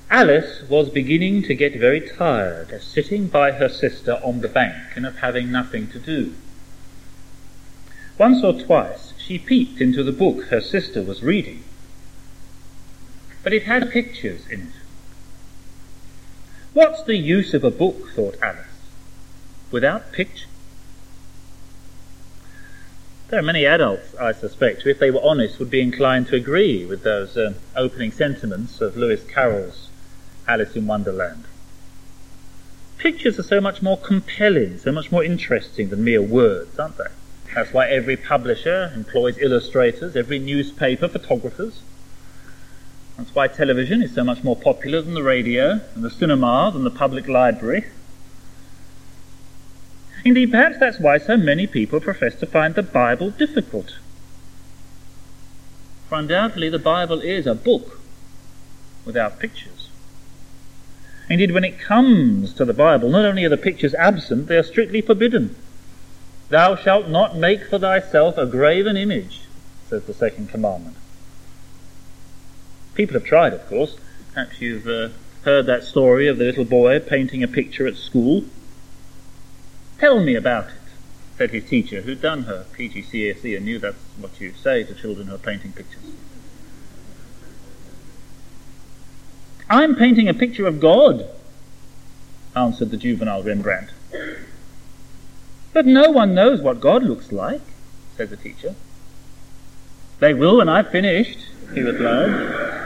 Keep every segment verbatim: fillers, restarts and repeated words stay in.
Alice was beginning to get very tired of sitting by her sister on the bank and of having nothing to do. Once or twice she peeped into the book her sister was reading, but it had pictures in it. What's the use of a book, thought Alice, without pictures? There are many adults, I suspect, who, if they were honest, would be inclined to agree with those uh, opening sentiments of Lewis Carroll's Alice in Wonderland. Pictures are so much more compelling, so much more interesting than mere words, aren't they? That's why every publisher employs illustrators, every newspaper photographers. That's why television is so much more popular than the radio, and the cinema than the public library. Indeed, perhaps that's why so many people profess to find the Bible difficult. For undoubtedly the Bible is a book without pictures. Indeed, when it comes to the Bible, not only are the pictures absent, they are strictly forbidden. Thou shalt not make for thyself a graven image, says the second commandment. People have tried, of course. Perhaps you've uh, heard that story of the little boy painting a picture at school. Tell me about it, said his teacher, who'd done her P G C S E and knew that's what you say to children who are painting pictures. I'm painting a picture of God, answered the juvenile Rembrandt. But no one knows what God looks like, said the teacher. They will when I've finished, he replied.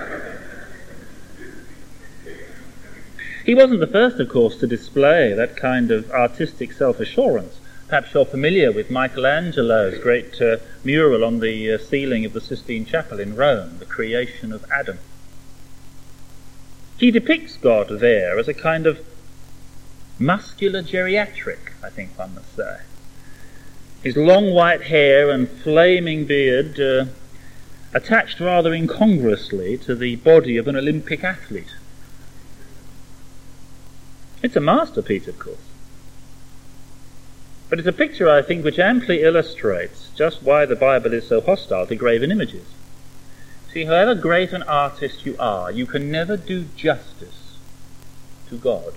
He wasn't the first, of course, to display that kind of artistic self-assurance. Perhaps you're familiar with Michelangelo's great uh, mural on the uh, ceiling of the Sistine Chapel in Rome, The Creation of Adam. He depicts God there as a kind of muscular geriatric, I think one must say. His long white hair and flaming beard uh, attached rather incongruously to the body of an Olympic athlete. It's a masterpiece, of course. But it's a picture, I think, which amply illustrates just why the Bible is so hostile to graven images. See, however great an artist you are, you can never do justice to God.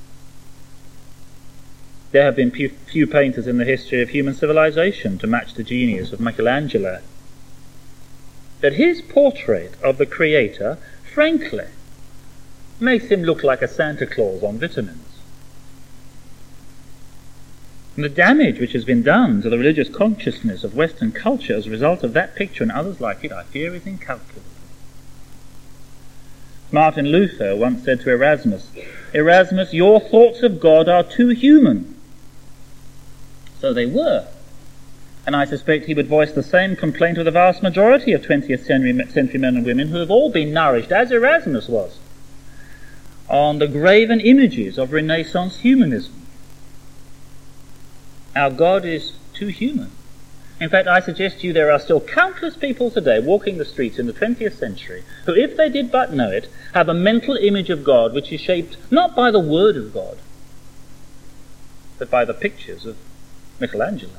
There have been few painters in the history of human civilization to match the genius of Michelangelo. But his portrait of the Creator, frankly, makes him look like a Santa Claus on vitamins. And the damage which has been done to the religious consciousness of Western culture as a result of that picture and others like it, I fear, is incalculable. Martin Luther once said to Erasmus, Erasmus, your thoughts of God are too human. So they were. And I suspect he would voice the same complaint of the vast majority of twentieth century men and women who have all been nourished, as Erasmus was, on the graven images of Renaissance humanism. Our God is too human. In fact, I suggest to you there are still countless people today walking the streets in the twentieth century who, if they did but know it, have a mental image of God which is shaped not by the Word of God, but by the pictures of Michelangelo.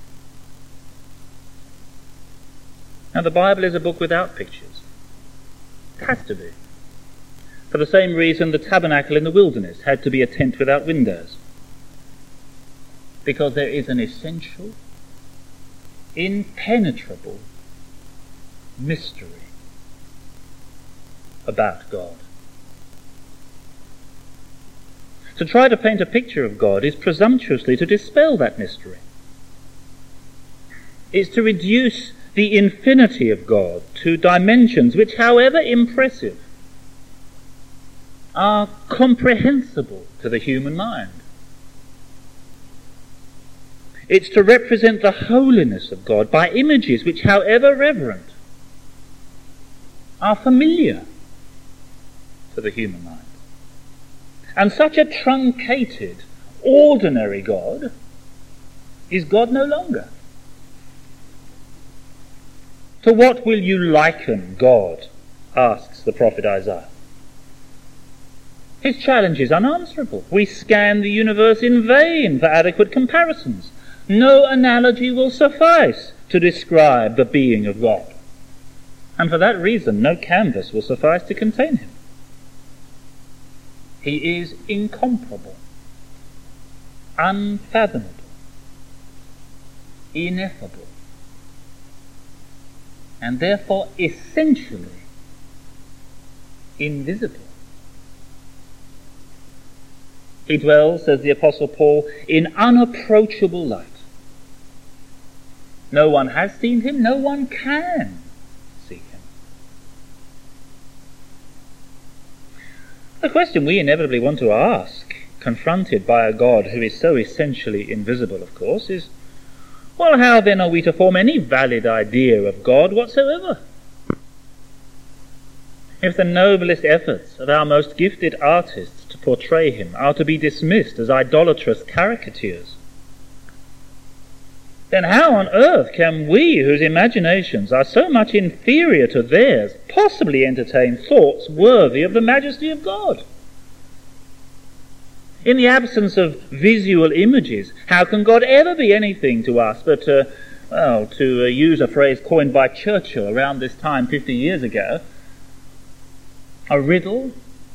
Now, the Bible is a book without pictures. It has to be. For the same reason the tabernacle in the wilderness had to be a tent without windows. Because there is an essential, impenetrable mystery about God. To try to paint a picture of God is presumptuously to dispel that mystery. It's to reduce the infinity of God to dimensions which, however impressive, are comprehensible to the human mind. It's to represent the holiness of God by images which, however reverent, are familiar to the human mind. And such a truncated, ordinary God is God no longer. To what will you liken God? Asks the prophet Isaiah. His challenge is unanswerable. We scan the universe in vain for adequate comparisons. No analogy will suffice to describe the being of God. And for that reason, no canvas will suffice to contain him. He is incomparable, unfathomable, ineffable, and therefore essentially invisible. He dwells, says the Apostle Paul, in unapproachable light. No one has seen him, no one can see him. The question we inevitably want to ask, confronted by a God who is so essentially invisible, of course, is, well, how then are we to form any valid idea of God whatsoever? If the noblest efforts of our most gifted artists to portray him are to be dismissed as idolatrous caricatures, then how on earth can we, whose imaginations are so much inferior to theirs, possibly entertain thoughts worthy of the majesty of God? In the absence of visual images, how can God ever be anything to us but, uh, well, to uh, use a phrase coined by Churchill around this time fifty years ago, a riddle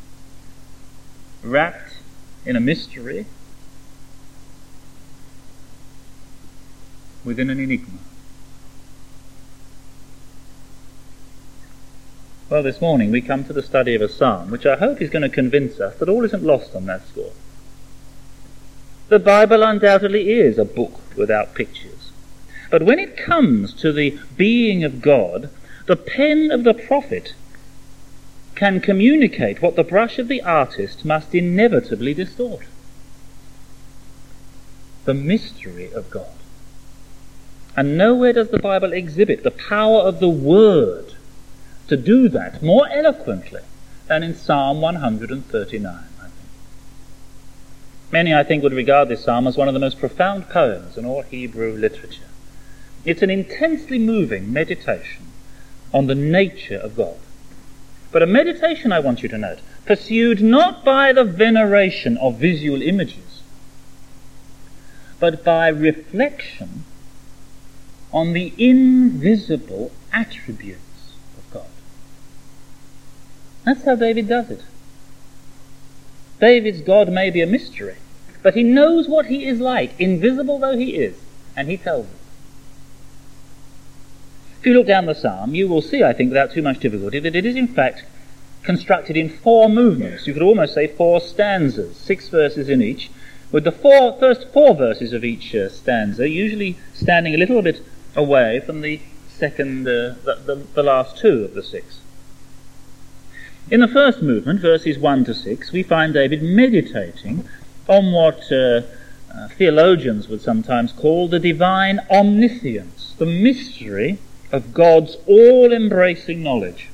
wrapped in a mystery within an enigma? Well, this morning we come to the study of a psalm which I hope is going to convince us that all isn't lost on that score. The Bible undoubtedly is a book without pictures. But when it comes to the being of God, the pen of the prophet can communicate what the brush of the artist must inevitably distort. The mystery of God. And nowhere does the Bible exhibit the power of the Word to do that more eloquently than in Psalm one thirty-nine. Many, I think, would regard this psalm as one of the most profound poems in all Hebrew literature. It's an intensely moving meditation on the nature of God. But a meditation, I want you to note, pursued not by the veneration of visual images, but by reflection on the invisible attributes of God. That's how David does it. David's God may be a mystery, but he knows what he is like, invisible though he is, and he tells it. If you look down the psalm, you will see, I think, without too much difficulty, that it is in fact constructed in four movements. You could almost say four stanzas, six verses in each, with the four, first four verses of each uh, stanza usually standing a little bit away from the second, uh, the, the, the last two of the six. In the first movement, verses one to six, we find David meditating on what uh, uh, theologians would sometimes call the divine omniscience, the mystery of God's all-embracing knowledge.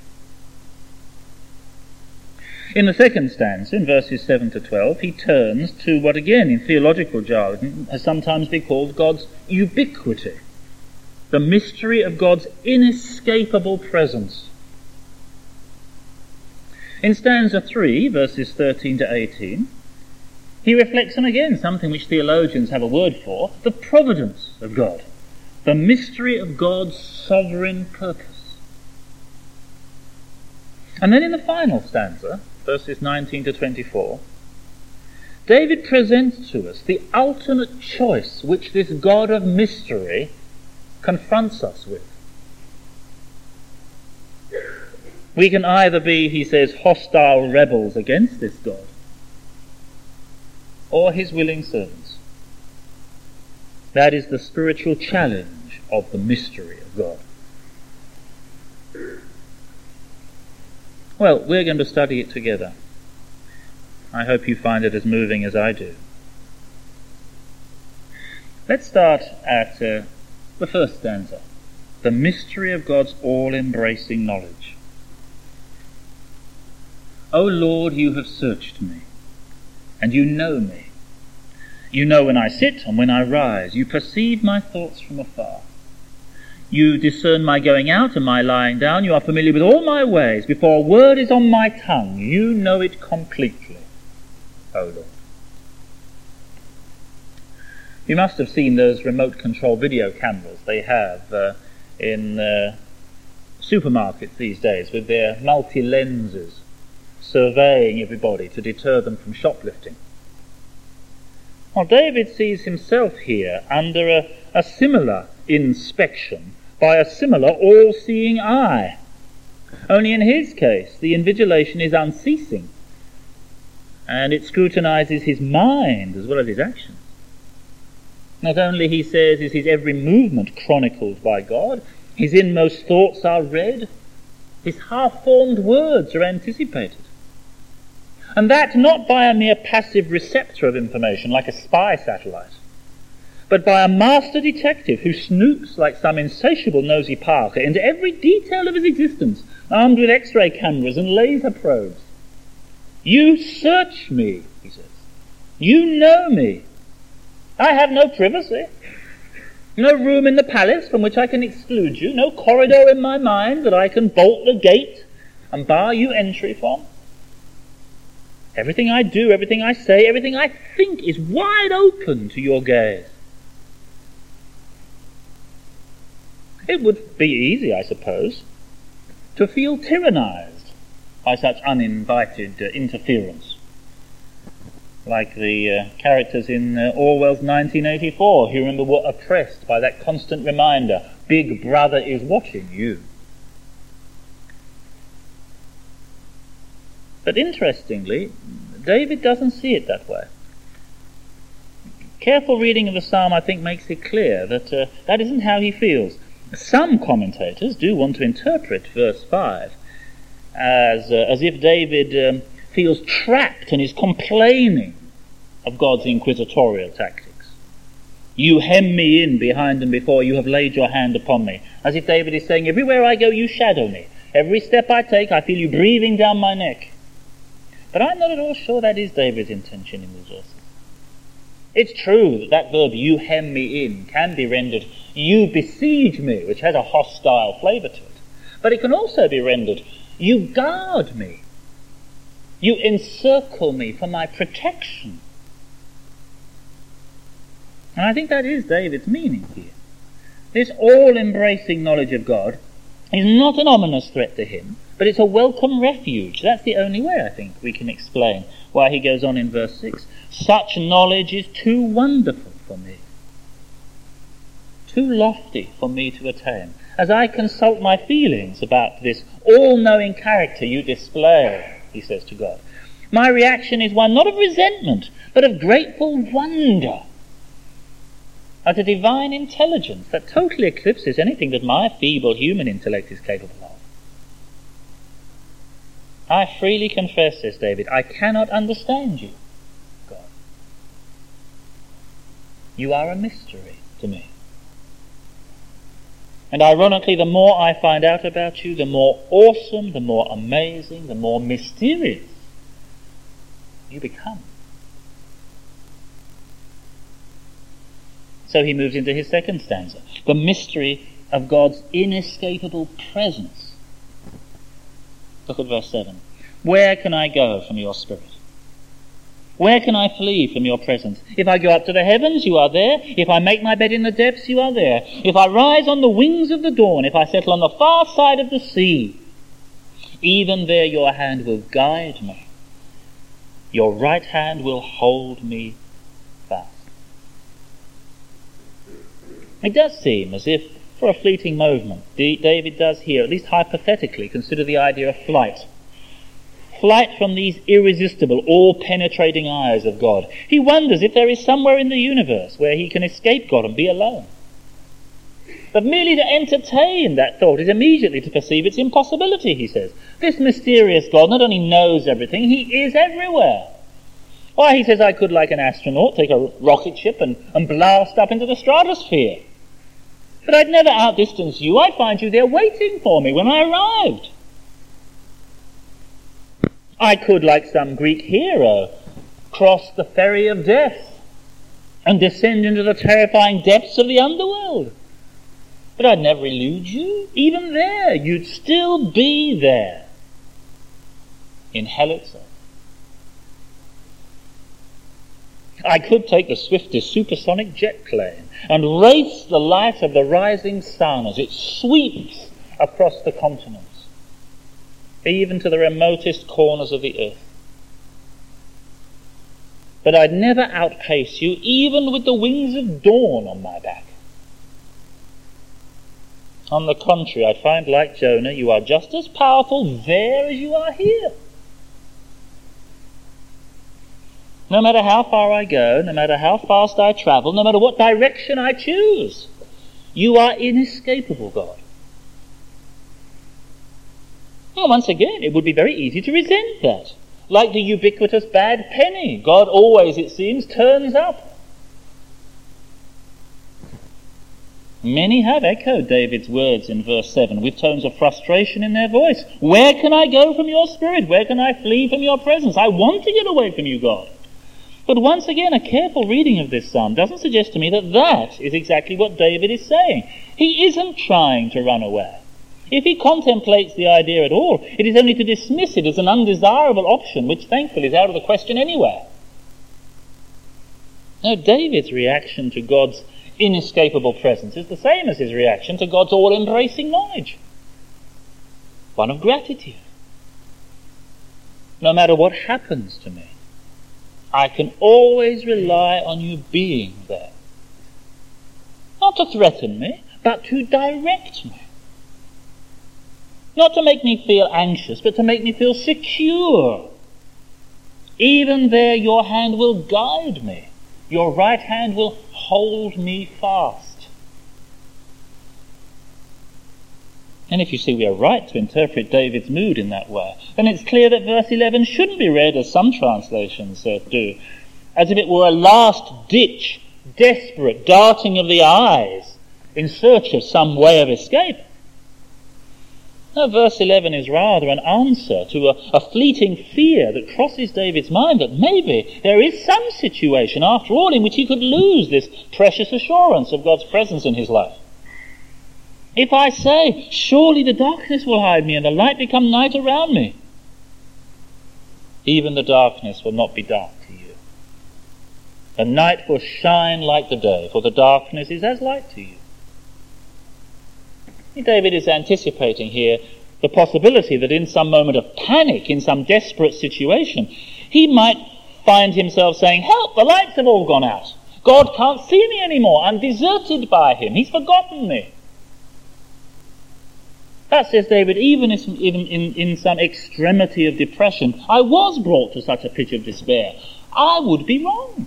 In the second stanza, in verses seven to twelve, he turns to what again in theological jargon has sometimes been called God's ubiquity, the mystery of God's inescapable presence. In stanza three, verses thirteen to eighteen, he reflects on again something which theologians have a word for, the providence of God, the mystery of God's sovereign purpose. And then in the final stanza, verses nineteen to twenty-four, David presents to us the ultimate choice which this God of mystery confronts us with. We can either be, he says, hostile rebels against this God, or his willing servants. That is the spiritual challenge of the mystery of God. Well, we're going to study it together. I hope you find it as moving as I do. Let's start at uh, the first stanza, the mystery of God's all-embracing knowledge. O Lord, you have searched me, and you know me. You know when I sit and when I rise. You perceive my thoughts from afar. You discern my going out and my lying down. You are familiar with all my ways. Before a word is on my tongue, you know it completely, O Lord. You must have seen those remote control video cameras they have uh, in uh, supermarkets these days with their multi-lenses, surveying everybody to deter them from shoplifting. Well, David sees himself here under a, a similar inspection by a similar all-seeing eye. Only in his case, the invigilation is unceasing, and it scrutinizes his mind as well as his actions. Not only, he says, is his every movement chronicled by God, his inmost thoughts are read, his half-formed words are anticipated. And that not by a mere passive receptor of information like a spy satellite, but by a master detective who snoops like some insatiable nosy Parker into every detail of his existence, armed with X-ray cameras and laser probes. You search me, he says. You know me. I have no privacy, no room in the palace from which I can exclude you, no corridor in my mind that I can bolt the gate and bar you entry from. Everything I do, everything I say, everything I think is wide open to your gaze. It would be easy, I suppose, to feel tyrannized by such uninvited uh, interference, like the uh, characters in uh, Orwell's nineteen eighty-four, who remember were oppressed by that constant reminder, Big Brother is watching you. But interestingly, David doesn't see it that way. Careful reading of the psalm, I think, makes it clear that uh, that isn't how he feels. Some commentators do want to interpret verse five as, uh, as if David um, feels trapped and is complaining of God's inquisitorial tactics. You hem me in behind and before, you have laid your hand upon me. As if David is saying, everywhere I go you shadow me. Every step I take I feel you breathing down my neck. But I'm not at all sure that is David's intention in these verses. It's true that that verb, you hem me in, can be rendered, you besiege me, which has a hostile flavour to it. But it can also be rendered, you guard me. You encircle me for my protection. And I think that is David's meaning here. This all-embracing knowledge of God is not an ominous threat to him, but it's a welcome refuge. That's the only way, I think, we can explain why he goes on in verse six. Such knowledge is too wonderful for me, too lofty for me to attain. As I consult my feelings about this all-knowing character you display, he says to God, my reaction is one not of resentment, but of grateful wonder at a divine intelligence that totally eclipses anything that my feeble human intellect is capable of. I freely confess, says David, I cannot understand you, God. You are a mystery to me. And ironically, the more I find out about you, the more awesome, the more amazing, the more mysterious you become. So he moves into his second stanza, the mystery of God's inescapable presence. Look at verse seven. Where can I go from your spirit? Where can I flee from your presence? If I go up to the heavens, you are there. If I make my bed in the depths, you are there. If I rise on the wings of the dawn, if I settle on the far side of the sea, even there your hand will guide me. Your right hand will hold me fast. It does seem as if, for a fleeting moment, David does here, at least hypothetically, consider the idea of flight. Flight from these irresistible, all-penetrating eyes of God. He wonders if there is somewhere in the universe where he can escape God and be alone. But merely to entertain that thought is immediately to perceive its impossibility, he says. This mysterious God not only knows everything, he is everywhere. Why, he says, I could, like an astronaut, take a rocket ship and, and blast up into the stratosphere. But I'd never outdistance you. I'd find you there waiting for me when I arrived. I could, like some Greek hero, cross the ferry of death and descend into the terrifying depths of the underworld. But I'd never elude you. Even there, you'd still be there in hell itself. I could take the swiftest supersonic jet plane and race the light of the rising sun as it sweeps across the continents. even to the remotest corners of the earth. But I'd never outpace you, even with the wings of dawn on my back. On the contrary, I find, like Jonah, you are just as powerful there as you are here. No matter how far I go, no matter how fast I travel, no matter what direction I choose, you are inescapable, God. Well, once again, it would be very easy to resent that. Like the ubiquitous bad penny, God always, it seems, turns up. Many have echoed David's words in verse seven with tones of frustration in their voice. Where can I go from your spirit? Where can I flee from your presence? I want to get away from you, God. But once again, a careful reading of this psalm doesn't suggest to me that that is exactly what David is saying. He isn't trying to run away. If he contemplates the idea at all, it is only to dismiss it as an undesirable option, which thankfully is out of the question anyway. Now, David's reaction to God's inescapable presence is the same as his reaction to God's all-embracing knowledge. One of gratitude. No matter what happens to me, I can always rely on you being there. Not to threaten me, but to direct me. Not to make me feel anxious, but to make me feel secure. Even there your hand will guide me. Your right hand will hold me fast. And if you see we are right to interpret David's mood in that way, then it's clear that verse eleven shouldn't be read, as some translations uh, do, as if it were a last-ditch, desperate darting of the eyes in search of some way of escape. No, verse eleven is rather an answer to a, a fleeting fear that crosses David's mind that maybe there is some situation, after all, in which he could lose this precious assurance of God's presence in his life. If I say, surely the darkness will hide me and the light become night around me, even the darkness will not be dark to you. The night will shine like the day, for the darkness is as light to you. David is anticipating here the possibility that in some moment of panic, in some desperate situation, he might find himself saying, help, the lights have all gone out. God can't see me anymore. I'm deserted by him. He's forgotten me. That, says David, even in, even in, in some extremity of depression, I was brought to such a pitch of despair. I would be wrong.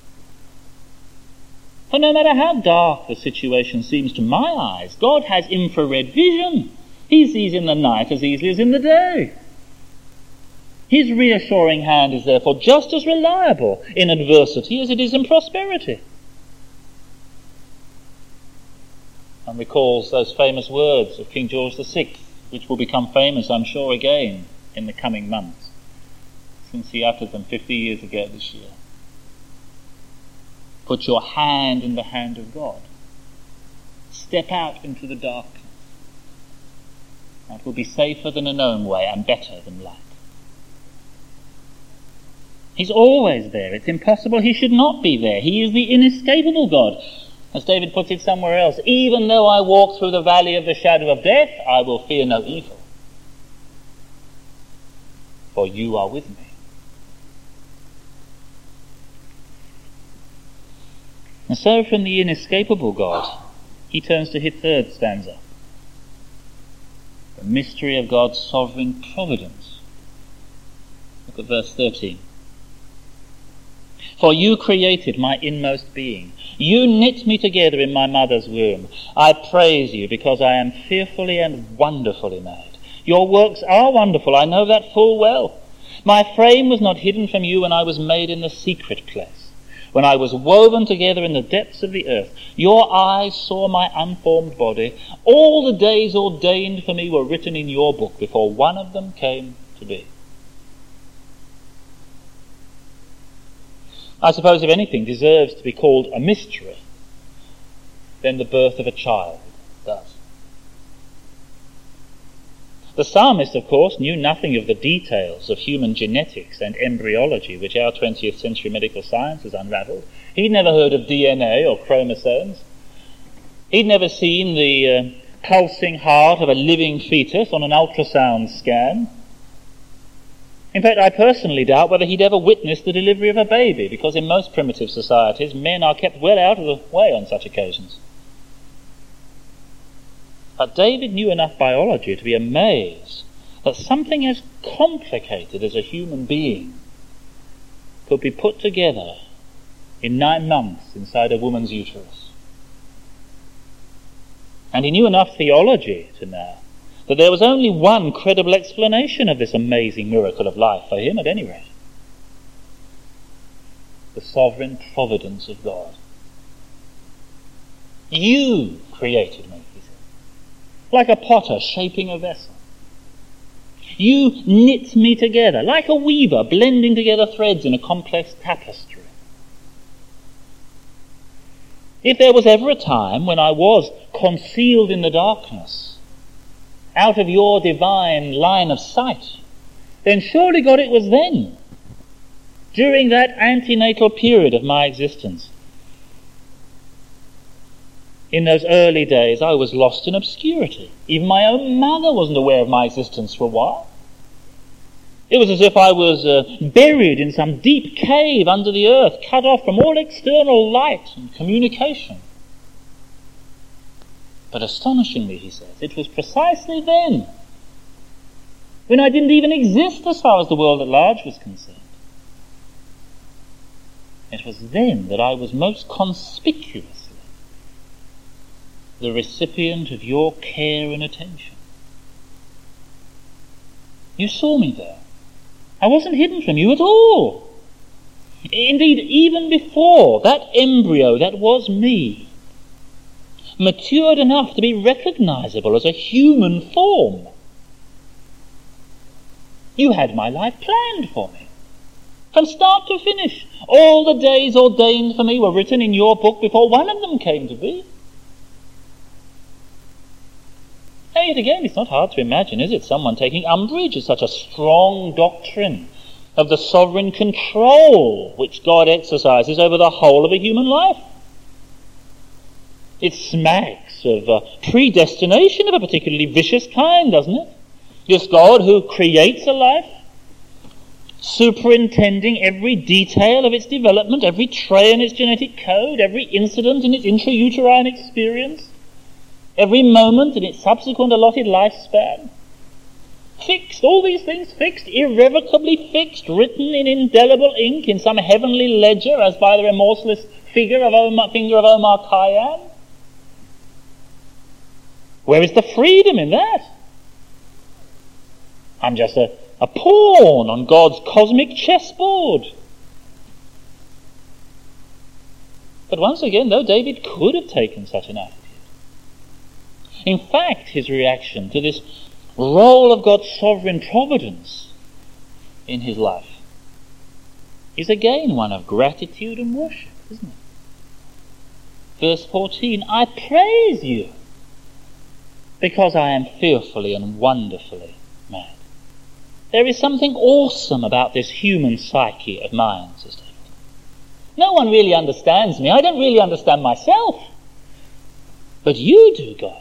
For no matter how dark the situation seems to my eyes, God has infrared vision. He sees in the night as easily as in the day. His reassuring hand is therefore just as reliable in adversity as it is in prosperity. And recalls those famous words of King George the Sixth, which will become famous, I'm sure, again in the coming months, since he uttered them fifty years ago this year. Put your hand in the hand of God. Step out into the darkness. That will be safer than a known way and better than light. He's always there. It's impossible he should not be there. He is the inescapable God. As David puts it somewhere else, even though I walk through the valley of the shadow of death, I will fear no evil. For you are with me. And so from the inescapable God, he turns to his third stanza. The mystery of God's sovereign providence. Look at verse thirteen. For you created my inmost being. You knit me together in my mother's womb. I praise you because I am fearfully and wonderfully made. Your works are wonderful, I know that full well. My frame was not hidden from you when I was made in the secret place. When I was woven together in the depths of the earth, your eyes saw my unformed body. All the days ordained for me were written in your book before one of them came to be. I suppose if anything deserves to be called a mystery, then the birth of a child does. The psalmist, of course, knew nothing of the details of human genetics and embryology which our twentieth century medical science has unravelled. He'd never heard of D N A or chromosomes. He'd never seen the uh, pulsing heart of a living fetus on an ultrasound scan. In fact, I personally doubt whether he'd ever witnessed the delivery of a baby, because in most primitive societies, men are kept well out of the way on such occasions. But David knew enough biology to be amazed that something as complicated as a human being could be put together in nine months inside a woman's uterus. And he knew enough theology to know that there was only one credible explanation of this amazing miracle of life for him, at any rate. The sovereign providence of God. You created me, he said, like a potter shaping a vessel. You knit me together, like a weaver blending together threads in a complex tapestry. If there was ever a time when I was concealed in the darkness, out of your divine line of sight, then surely, God, it was then, during that antenatal period of my existence. In those early days, I was lost in obscurity. Even my own mother wasn't aware of my existence for a while. It was as if I was uh, buried in some deep cave under the earth, cut off from all external light and communication. But astonishingly, he says, it was precisely then, when I didn't even exist as far as the world at large was concerned. It was then that I was most conspicuously the recipient of your care and attention. You saw me there. I wasn't hidden from you at all. Indeed, even before that embryo that was me matured enough to be recognizable as a human form, you had my life planned for me. From start to finish, all the days ordained for me were written in your book before one of them came to be. And yet again, it's not hard to imagine, is it, someone taking umbrage at such a strong doctrine of the sovereign control which God exercises over the whole of a human life. It smacks of uh, predestination of a particularly vicious kind, doesn't it? This God who creates a life, superintending every detail of its development, every trait in its genetic code, every incident in its intrauterine experience, every moment in its subsequent allotted lifespan. Fixed, all these things fixed, irrevocably fixed, written in indelible ink in some heavenly ledger as by the remorseless figure of Omar, finger of Omar Khayyam. Where is the freedom in that? I'm just a, a pawn on God's cosmic chessboard. But once again, though David could have taken such an attitude, in fact, his reaction to this role of God's sovereign providence in his life is again one of gratitude and worship, isn't it? Verse fourteen, I praise you because I am fearfully and wonderfully made. There is something awesome about this human psyche of mine, says David. No one really understands me. I don't really understand myself. But you do, God.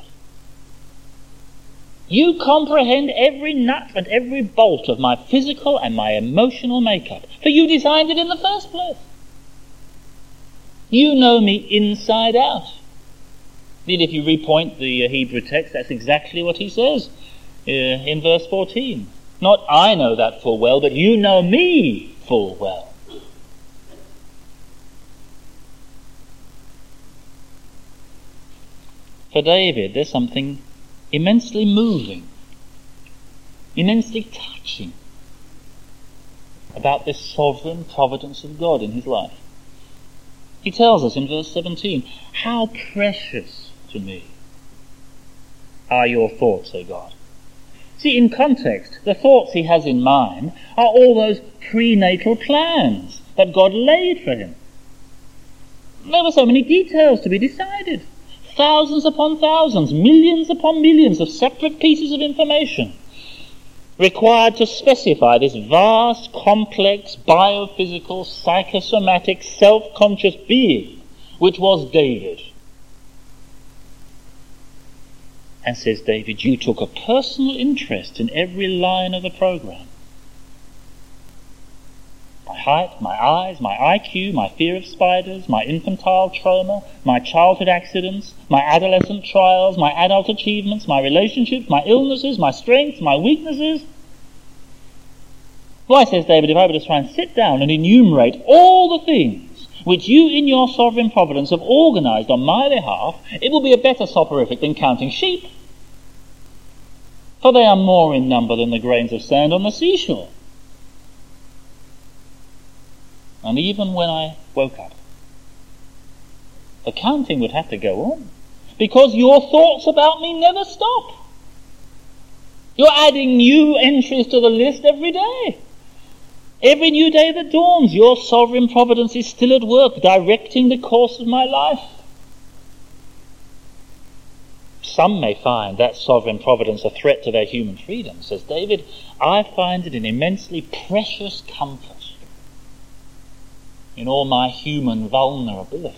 You comprehend every nut and every bolt of my physical and my emotional makeup, for you designed it in the first place. You know me inside out. Indeed, if you repoint the uh, Hebrew text, that's exactly what he says uh, in verse fourteen. Not I know that full well, but you know me full well. For David, there's something immensely moving, immensely touching about this sovereign providence of God in his life. He tells us in verse seventeen, how precious to me are your thoughts, O God. See, in context, the thoughts he has in mind are all those prenatal plans that God laid for him. There were so many details to be decided. Thousands upon thousands, millions upon millions of separate pieces of information required to specify this vast, complex, biophysical, psychosomatic, self-conscious being which was David. And says David, you took a personal interest in every line of the program. My height, my eyes, my I Q, my fear of spiders, my infantile trauma, my childhood accidents, my adolescent trials, my adult achievements, my relationships, my illnesses, my strengths, my weaknesses. Why, says David, if I were to try and sit down and enumerate all the things which you in your sovereign providence have organised on my behalf, it will be a better soporific than counting sheep. For they are more in number than the grains of sand on the seashore. And even when I woke up, the counting would have to go on, because your thoughts about me never stop. You're adding new entries to the list every day. Every new day that dawns, your sovereign providence is still at work, directing the course of my life. Some may find that sovereign providence a threat to their human freedom, says David. I find it an immensely precious comfort in all my human vulnerability.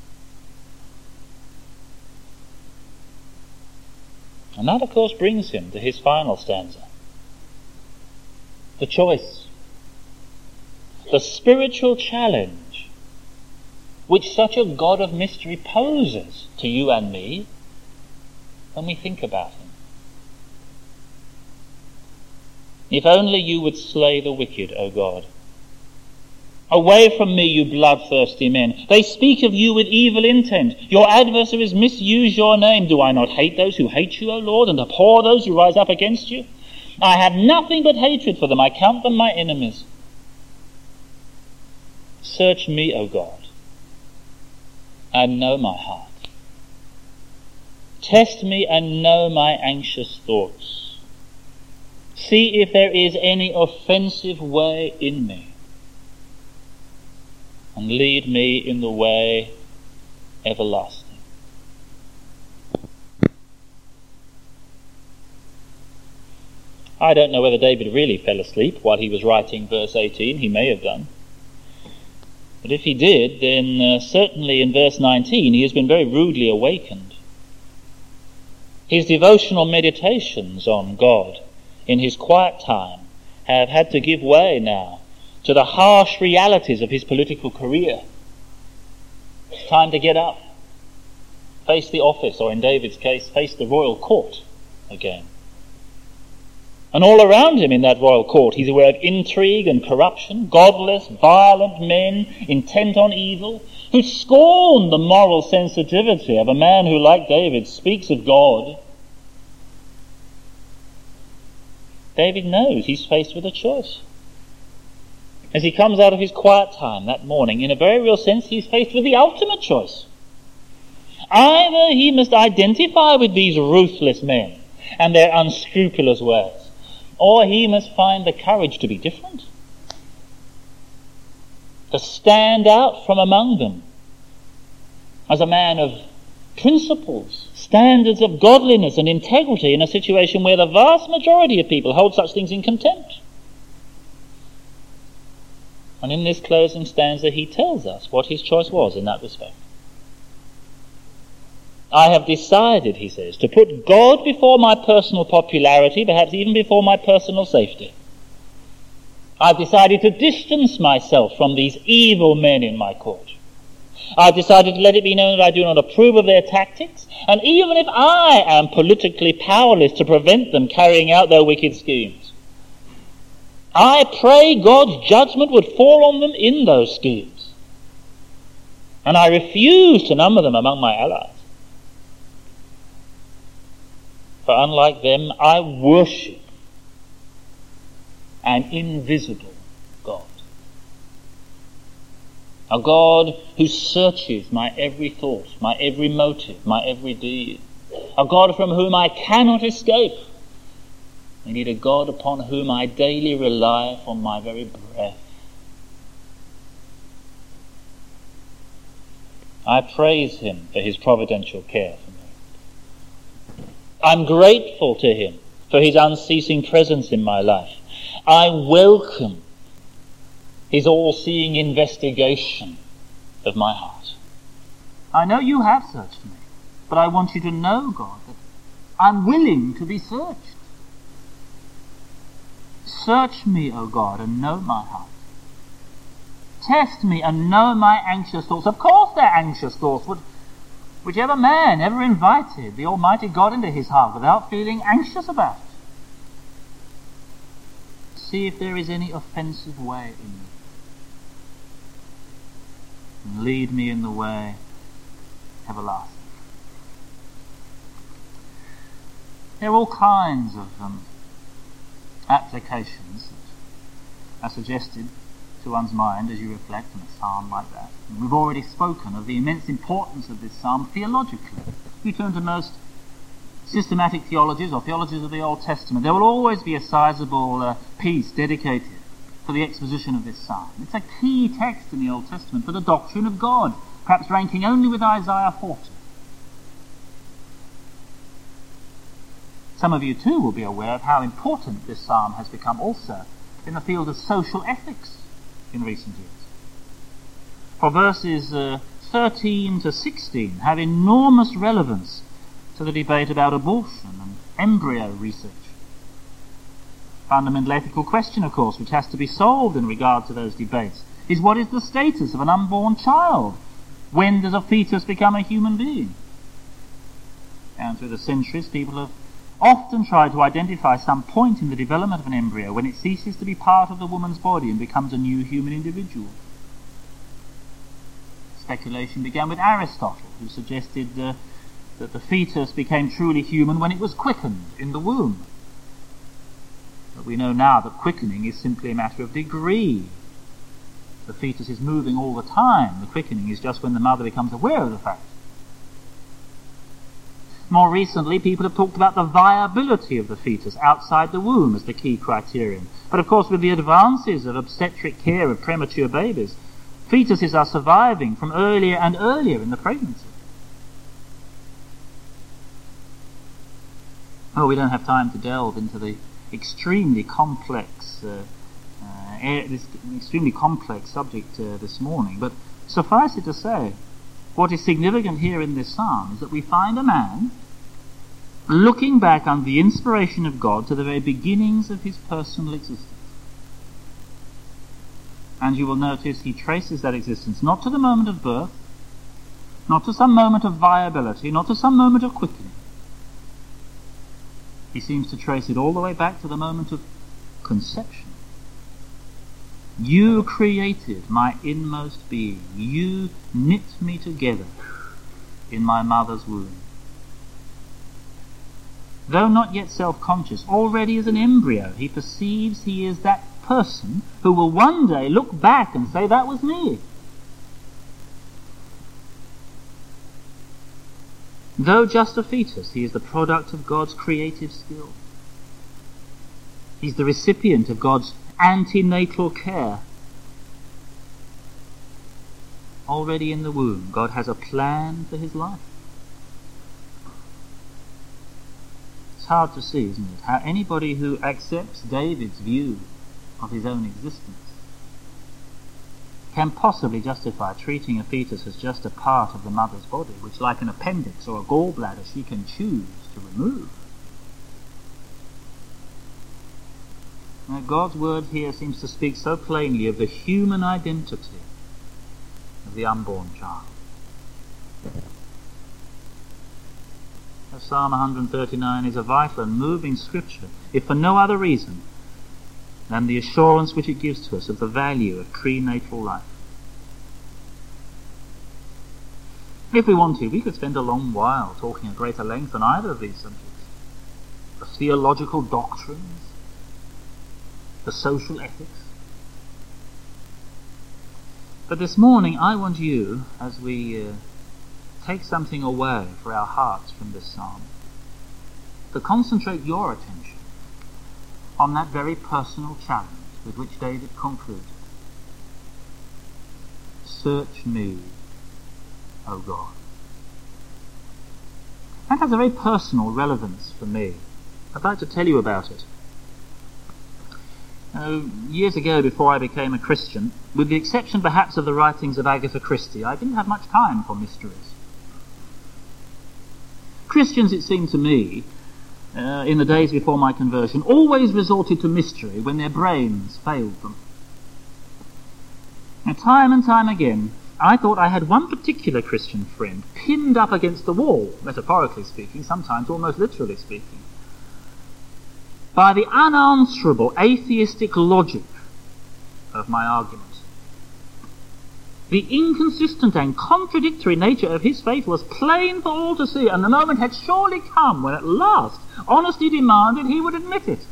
And that, of course, brings him to his final stanza. The choice. The spiritual challenge which such a God of mystery poses to you and me when we think about him. If only you would slay the wicked, O God. Away from me, you bloodthirsty men. They speak of you with evil intent. Your adversaries misuse your name. Do I not hate those who hate you, O Lord, and abhor those who rise up against you? I have nothing but hatred for them. I count them my enemies. Search me, O God, and know my heart. Test me and know my anxious thoughts. See if there is any offensive way in me, and lead me in the way everlasting. I don't know whether David really fell asleep while he was writing verse eighteen. He may have done. But if he did, then uh, certainly in verse nineteen he has been very rudely awakened. His devotional meditations on God in his quiet time have had to give way now to the harsh realities of his political career. It's time to get up, face the office, or in David's case, face the royal court again. And all around him in that royal court, he's aware of intrigue and corruption, godless, violent men intent on evil, who scorn the moral sensitivity of a man who, like David, speaks of God. David knows he's faced with a choice. As he comes out of his quiet time that morning, in a very real sense, he's faced with the ultimate choice. Either he must identify with these ruthless men and their unscrupulous ways, or he must find the courage to be different, to stand out from among them as a man of principles, standards of godliness and integrity in a situation where the vast majority of people hold such things in contempt. And in this closing stanza he tells us what his choice was in that respect. I have decided, he says, to put God before my personal popularity, perhaps even before my personal safety. I've decided to distance myself from these evil men in my court. I've decided to let it be known that I do not approve of their tactics, and even if I am politically powerless to prevent them carrying out their wicked schemes, I pray God's judgment would fall on them in those schemes. And I refuse to number them among my allies. For unlike them, I worship an invisible God. A God who searches my every thought, my every motive, my every deed. A God from whom I cannot escape. Indeed, a God upon whom I daily rely for my very breath. I praise him for his providential care for me. I'm grateful to him for his unceasing presence in my life. I welcome his all-seeing investigation of my heart. I know you have searched me, but I want you to know, God, that I'm willing to be searched. Search me, O God, and know my heart. test me and know my anxious thoughts. Of course they're anxious thoughts. Would whichever man ever invited the Almighty God into his heart without feeling anxious about it? See if there is any offensive way in me, and lead me in the way everlasting. There are all kinds of um, applications that are suggested to one's mind as you reflect on a psalm like that. And we've already spoken of the immense importance of this psalm theologically. If you turn to most systematic theologies or theologies of the Old Testament, there will always be a sizable uh, piece dedicated for the exposition of this psalm. It's a key text in the Old Testament for the doctrine of God, perhaps ranking only with Isaiah forty. Some of you too will be aware of how important this psalm has become also in the field of social ethics in recent years. For verses uh, thirteen to sixteen have enormous relevance to the debate about abortion and embryo research. Fundamental ethical question, of course, which has to be solved in regard to those debates, is what is the status of an unborn child? When does a fetus become a human being? And through the centuries, people have often tried to identify some point in the development of an embryo when it ceases to be part of the woman's body and becomes a new human individual. Speculation began with Aristotle, who suggested uh, that the fetus became truly human when it was quickened in the womb. But we know now that quickening is simply a matter of degree. The fetus is moving all the time. The quickening is just when the mother becomes aware of the fact. More recently, people have talked about the viability of the fetus outside the womb as the key criterion. But of course, with the advances of obstetric care of premature babies, fetuses are surviving from earlier and earlier in the pregnancy. Oh, we don't have time to delve into the extremely complex, uh, uh, this extremely complex subject uh, this morning, but suffice it to say, what is significant here in this psalm is that we find a man looking back under the inspiration of God to the very beginnings of his personal existence. And you will notice he traces that existence not to the moment of birth, not to some moment of viability, not to some moment of quickening. He seems to trace it all the way back to the moment of conception. You created my inmost being. You knit me together in my mother's womb. Though not yet self-conscious, already as an embryo, he perceives he is that person who will one day look back and say, that was me. Though just a fetus, he is the product of God's creative skill. He's the recipient of God's antenatal care. Already in the womb, God has a plan for his life. It's hard to see, isn't it, how anybody who accepts David's view of his own existence can possibly justify treating a fetus as just a part of the mother's body, which, like an appendix or a gallbladder, she can choose to remove. Now, God's word here seems to speak so plainly of the human identity of the unborn child. Psalm one thirty-nine is a vital and moving scripture, if for no other reason than the assurance which it gives to us of the value of prenatal life. If we wanted, we could spend a long while talking at greater length on either of these subjects. The theological doctrines, the social ethics. But this morning I want you, as we uh, take something away for our hearts from this psalm, to concentrate your attention on that very personal challenge with which David concluded. Search me, O God. That has a very personal relevance for me. I'd like to tell you about it. Uh, years ago, before I became a Christian, with the exception perhaps of the writings of Agatha Christie, I didn't have much time for mysteries. Christians, it seemed to me, Uh, in the days before my conversion, always resorted to mystery when their brains failed them. And time and time again, I thought I had one particular Christian friend pinned up against the wall, metaphorically speaking, sometimes almost literally speaking, by the unanswerable atheistic logic of my argument. The inconsistent and contradictory nature of his faith was plain for all to see, and the moment had surely come when at last honesty demanded he would admit it.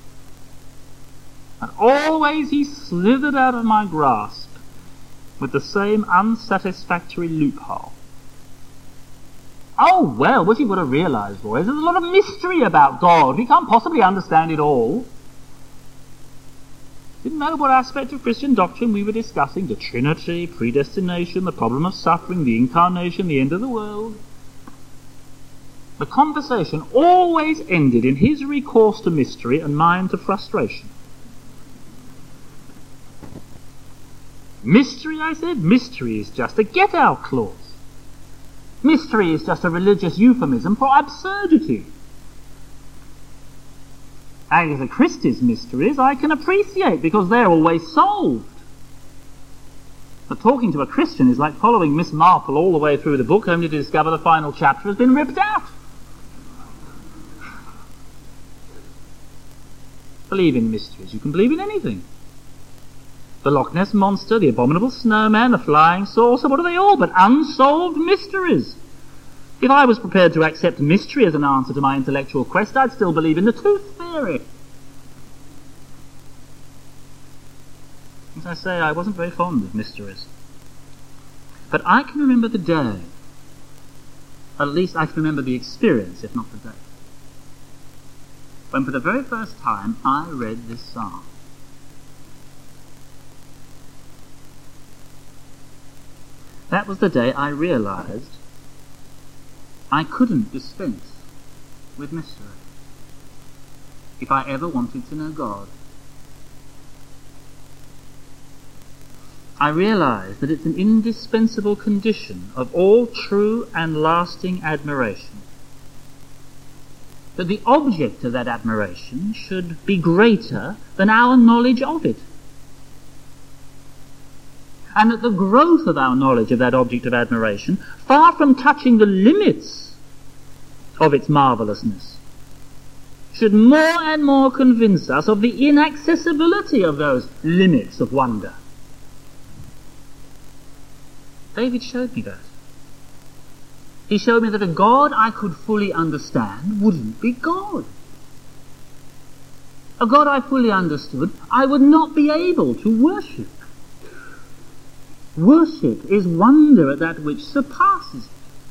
And always he slithered out of my grasp with the same unsatisfactory loophole. Oh, well, what you've got to realise, boys, there's a lot of mystery about God. We can't possibly understand it all. Didn't know what aspect of Christian doctrine we were discussing. The Trinity, predestination, the problem of suffering, the incarnation, the end of the world. The conversation always ended in his recourse to mystery and mine to frustration. Mystery, I said? Mystery is just a get-out clause. Mystery is just a religious euphemism for absurdity. Agatha Christie's mysteries I can appreciate because they're always solved. But talking to a Christian is like following Miss Marple all the way through the book only to discover the final chapter has been ripped out. Believe in mysteries. You can believe in anything. The Loch Ness Monster, the Abominable Snowman, the Flying Saucer, what are they all but unsolved mysteries? If I was prepared to accept mystery as an answer to my intellectual quest, I'd still believe in the tooth fairy. As I say, I wasn't very fond of mysteries. But I can remember the day. At least I can remember the experience, if not the day, when for the very first time I read this psalm. That was the day I realized I couldn't dispense with mystery if I ever wanted to know God. I realized that it's an indispensable condition of all true and lasting admiration that the object of that admiration should be greater than our knowledge of it, and that the growth of our knowledge of that object of admiration, far from touching the limits of its marvellousness, should more and more convince us of the inaccessibility of those limits of wonder. David showed me that. He showed me that a God I could fully understand wouldn't be God. A God I fully understood, I would not be able to worship. Worship is wonder at that which surpasses it.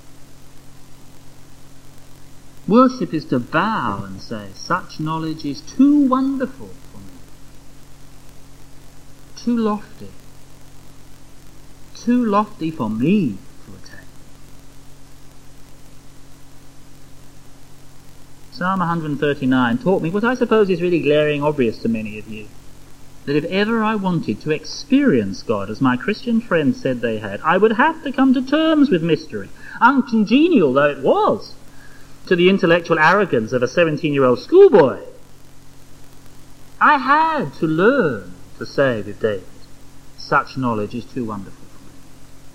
Worship is to bow and say, such knowledge is too wonderful for me, too lofty, too lofty for me to attain. Psalm one thirty-nine taught me what I suppose is really glaring obvious to many of you, that if ever I wanted to experience God as my Christian friends said they had, I would have to come to terms with mystery, uncongenial though it was to the intellectual arrogance of a seventeen-year-old schoolboy. I had to learn to say with David, such knowledge is too wonderful for me.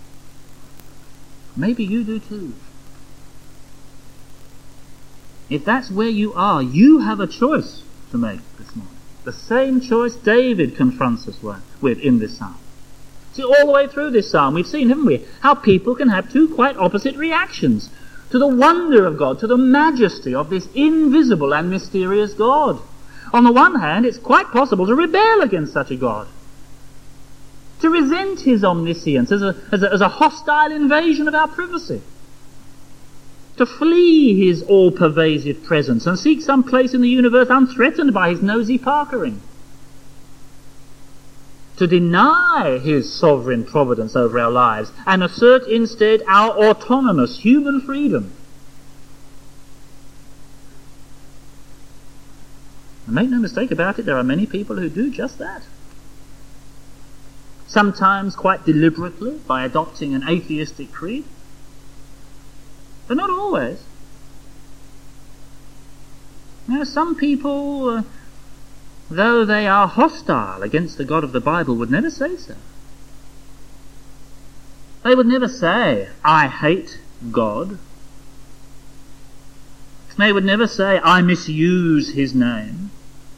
Maybe you do too. If that's where you are, you have a choice to make this morning. The same choice David confronts us with in this psalm. See, all the way through this psalm we've seen, haven't we, how people can have two quite opposite reactions to the wonder of God, to the majesty of this invisible and mysterious God. On the one hand, it's quite possible to rebel against such a God, to resent his omniscience as a, as a, as a hostile invasion of our privacy, to flee his all-pervasive presence and seek some place in the universe unthreatened by his nosy parkering, to deny his sovereign providence over our lives and assert instead our autonomous human freedom. And make no mistake about it, there are many people who do just that. Sometimes quite deliberately by adopting an atheistic creed, but not always. Now, some people, uh, though they are hostile against the God of the Bible, would never say so. They would never say, I hate God. They would never say, I misuse his name.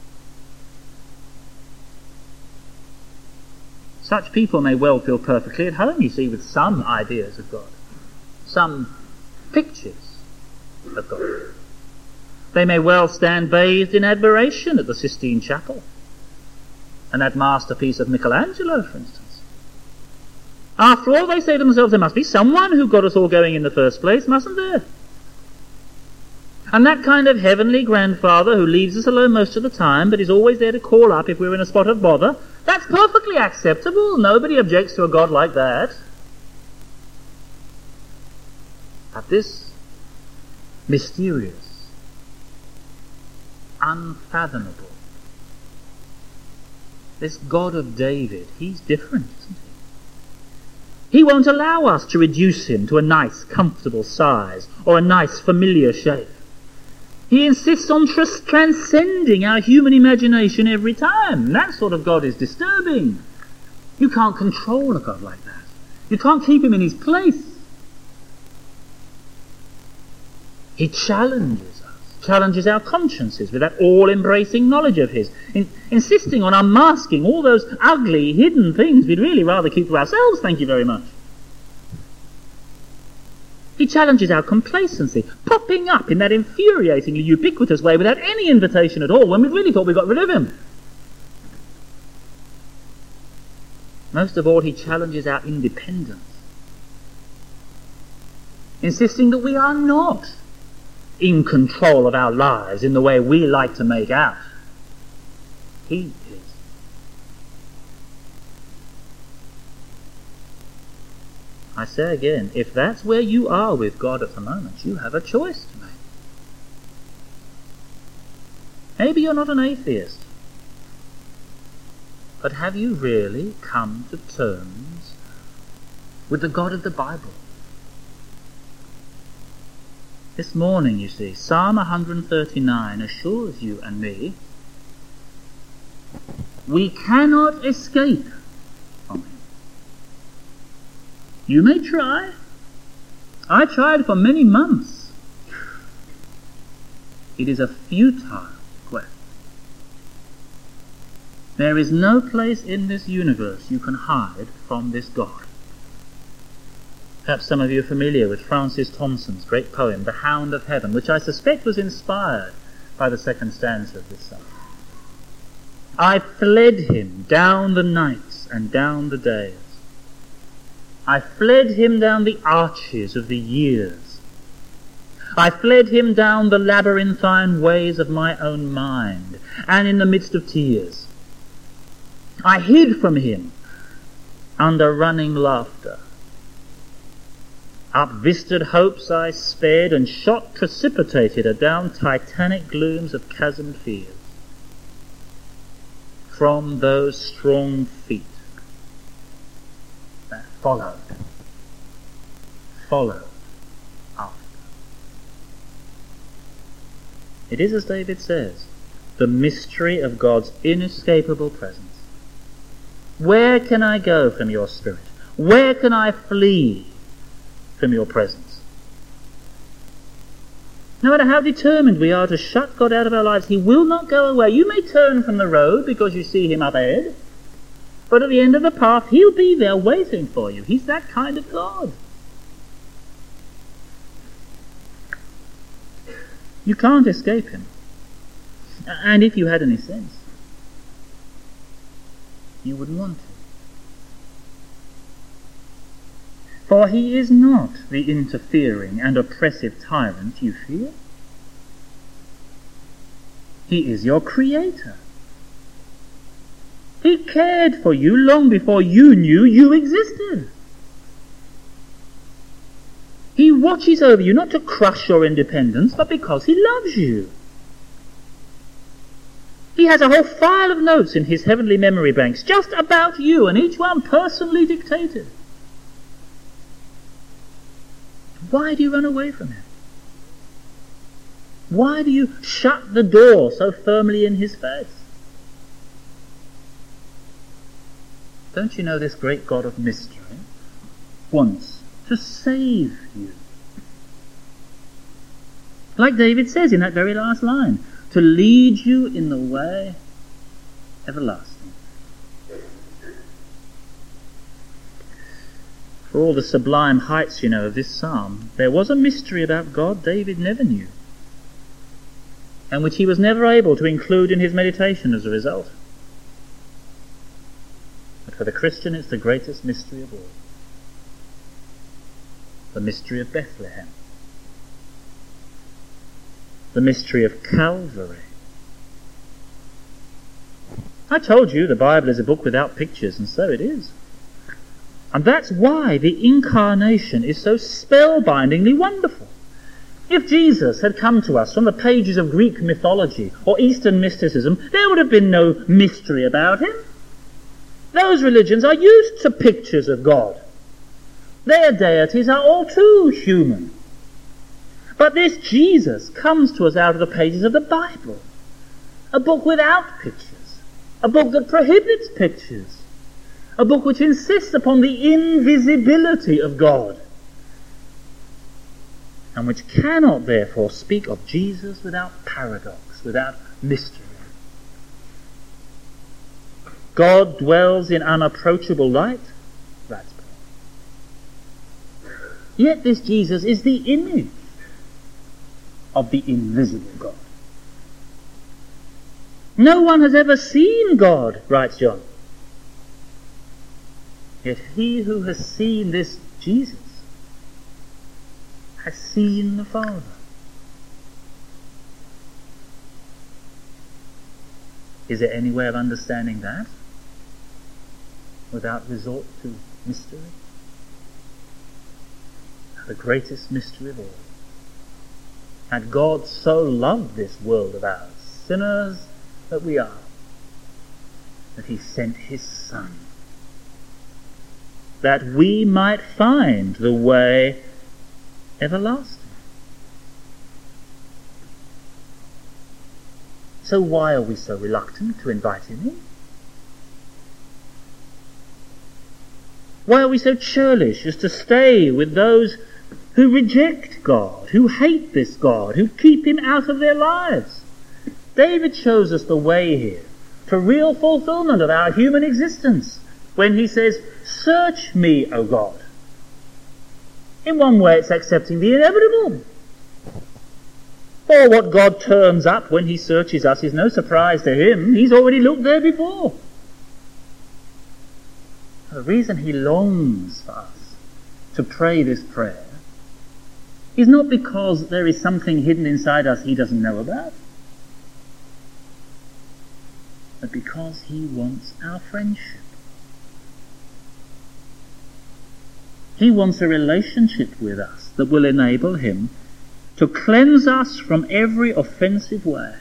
Such people may well feel perfectly at home, you see, with some ideas of God, some pictures of God. They may well stand bathed in admiration at the Sistine Chapel and that masterpiece of Michelangelo, for instance. After all, they say to themselves, there must be someone who got us all going in the first place, mustn't there? And that kind of heavenly grandfather who leaves us alone most of the time, but is always there to call up if we're in a spot of bother, that's perfectly acceptable. Nobody objects to a God like that. But this mysterious, unfathomable, this God of David, he's different, isn't he? He won't allow us to reduce him to a nice, comfortable size or a nice, familiar shape. He insists on tr- transcending our human imagination every time. That sort of God is disturbing. You can't control a God like that. You can't keep him in his place. He challenges us, challenges our consciences with that all-embracing knowledge of his, in, insisting on unmasking all those ugly, hidden things we'd really rather keep to ourselves, thank you very much. He challenges our complacency, popping up in that infuriatingly ubiquitous way without any invitation at all when we really thought we got rid of him. Most of all, he challenges our independence, insisting that we are not in control of our lives in the way we like to make out. He is. I say again, if that's where you are with God at the moment, you have a choice to make. Maybe you're not an atheist, but have you really come to terms with the God of the Bible? This morning, you see, Psalm one thirty-nine assures you and me we cannot escape from him. You may try. I tried for many months. It is a futile quest. There is no place in this universe you can hide from this God. Perhaps some of you are familiar with Francis Thompson's great poem, The Hound of Heaven, which I suspect was inspired by the second stanza of this psalm. I fled him down the nights and down the days. I fled him down the arches of the years. I fled him down the labyrinthine ways of my own mind, and in the midst of tears. I hid from him under running laughter. Up vistaed hopes I sped, and shot precipitated adown titanic glooms of chasmed fears. From those strong feet that followed, followed after. It is as David says, the mystery of God's inescapable presence. Where can I go from your spirit? Where can I flee from your presence? No matter how determined we are to shut God out of our lives, he will not go away. You may turn from the road because you see him up ahead, but at the end of the path, he'll be there waiting for you. He's that kind of God. You can't escape him. And if you had any sense, you wouldn't want to. For he is not the interfering and oppressive tyrant you fear. He is your creator. He cared for you long before you knew you existed. He watches over you not to crush your independence, but because he loves you. He has a whole file of notes in his heavenly memory banks just about you, and each one personally dictated. Why do you run away from him? Why do you shut the door so firmly in his face? Don't you know this great God of mystery wants to save you. Like David says in that very last line, to lead you in the way everlasting. For all the sublime heights, you know, of this psalm, there was a mystery about God David never knew, and which he was never able to include in his meditation as a result. But for the Christian, it's the greatest mystery of all. The mystery of Bethlehem. The mystery of Calvary. I told you the Bible is a book without pictures, and so it is. And that's why the incarnation is so spellbindingly wonderful. If Jesus had come to us from the pages of Greek mythology or Eastern mysticism, there would have been no mystery about him. Those religions are used to pictures of God. Their deities are all too human. But this Jesus comes to us out of the pages of the Bible. A book without pictures. A book that prohibits pictures. A book which insists upon the invisibility of God. And which cannot therefore speak of Jesus without paradox, without mystery. God dwells in unapproachable light. That's Paul. Yet this Jesus is the image of the invisible God. No one has ever seen God, writes John. Yet he who has seen this Jesus has seen the Father. Is there any way of understanding that without resort to mystery? The greatest mystery of all. Had God so loved this world of ours, sinners that we are, that he sent his Son, that we might find the way everlasting. So why are we so reluctant to invite him in? Why are we so churlish as to stay with those who reject God, who hate this God, who keep him out of their lives? David shows us the way here to real fulfillment of our human existence when he says, "Search me, O God." In one way it's accepting the inevitable. For what God turns up when he searches us is no surprise to him. He's already looked there before. The reason he longs for us to pray this prayer is not because there is something hidden inside us he doesn't know about, but because he wants our friendship. He wants a relationship with us that will enable him to cleanse us from every offensive way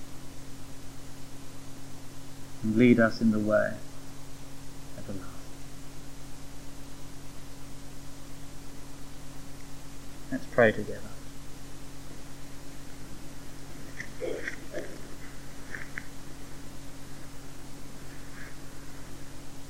and lead us in the way everlasting. Let's pray together.